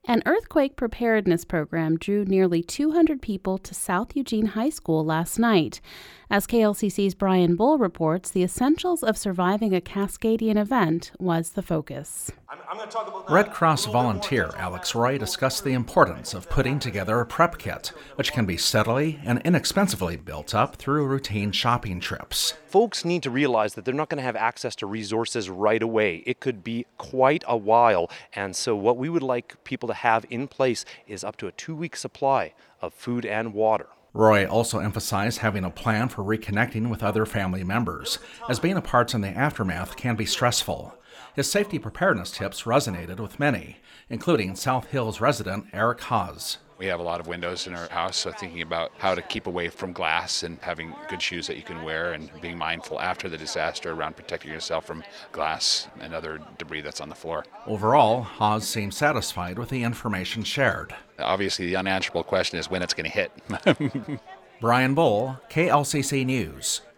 An earthquake preparedness program drew nearly 200 people to South Eugene High School last night. As KLCC's Brian Bull reports, the essentials of surviving a Cascadian event was the focus. Red Cross volunteer Alex Roy discussed the importance of putting together a prep kit, which can be steadily and inexpensively built up through routine shopping trips. Folks need to realize that they're not going to have access to resources right away. It could be quite a while. And so what we would like people to have in place is up to a 2-week supply of food and water. Roy also emphasized having a plan for reconnecting with other family members, as being apart in the aftermath can be stressful. His safety preparedness tips resonated with many, including South Hills resident Eric Haas. We have a lot of windows in our house, so thinking about how to keep away from glass and having good shoes that you can wear and being mindful after the disaster around protecting yourself from glass and other debris that's on the floor. Overall, Haas seemed satisfied with the information shared. Obviously, the unanswerable question is when it's going to hit. Brian Bull, KLCC News.